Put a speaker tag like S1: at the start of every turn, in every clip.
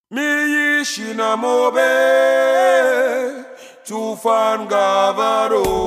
S1: Mi shinamobe Tufan Gavaro.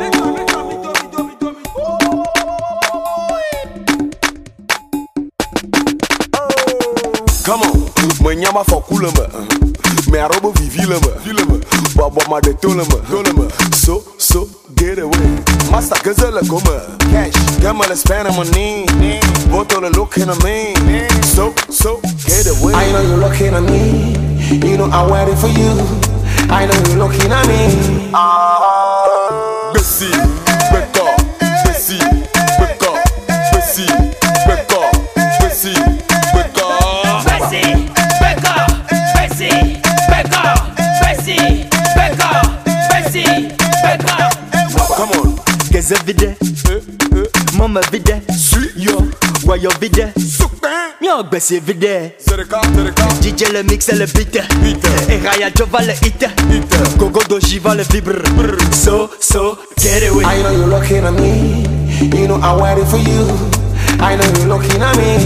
S1: Come on, manyama for kulamba. Me arobo vivilamba. Baba ma de tolamba. So get away. Master gazelle goma. Cash, gamma spend money. Bottle looking at me. So get away. I know you're looking at me. You know I'm waiting for you. I know you're looking at me. Bessie, back up. Bessie, back up. Bessie, back up. Bessie, back up.
S2: Bessie, back up. Bessie, back up. Bessie, back up. Bessie, back up.
S1: Come on.
S3: Geze vide, mama vide, yo, wayo vide, yo Bessie vide. DJ le mix et le beat, et Raya Jova le hit, Gogo Dojiva le vibre. So get away.
S1: I know you're looking at me. You know I'm waiting for you. I know you're looking at me.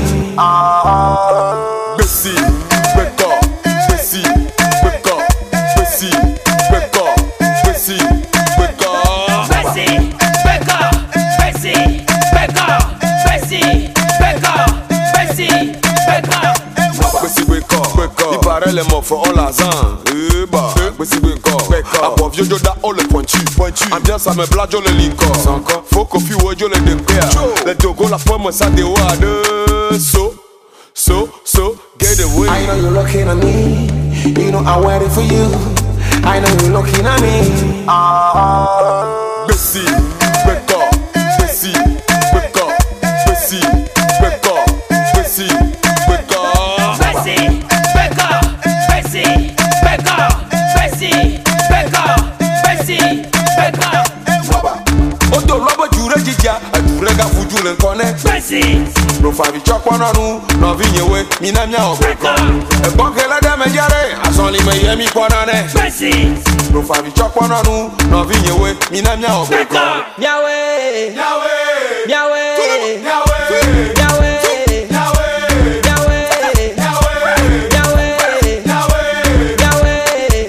S1: Bessie, back up. Bessie, back up. Bessie, back up. Bessie, back up.
S2: Bessie, back up. Bessie, back up. Bessie, back up. Bessie, back up.
S1: Bessie, wake up. Il paraît les mots for all azan. Bessie, wake up. Après vieux da all le pointu. Ambiance à me blague le licor. Faut que tu vois le dépère. Les dogo la pomme ça de wade. So get away. I know you're looking at me. You know I'm waiting for you. I know you're looking at me. Bessie, back up. Bessie, back up. Bessie, back up. Bessie, back up.
S2: Bessie, back up. Bessie, back up. Bessie, back up. Bessie, back up.
S1: Odo lobo jure jija, ajure ga fuju le nkone.
S2: Bessie,
S1: Profavi chokwana nu, no vinyewe, mina mia obeko. E bonkele de me jare, asonli me yemi kwanane.
S2: Bessie,
S1: Profavi chokwana nu, no vinyewe, mina mia obeko.
S2: back up.
S3: Yahweh,
S1: Yahweh,
S3: Yahweh,
S1: Yahweh,
S3: Yahweh,
S1: Yahweh,
S3: Yahweh,
S1: Yahweh,
S3: Yahweh,
S1: Yahweh,
S3: Yahweh,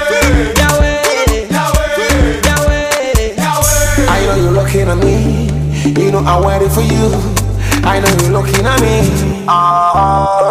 S1: Yahweh. I know you're looking at me. You know I'm waiting for you. I know you're looking at me.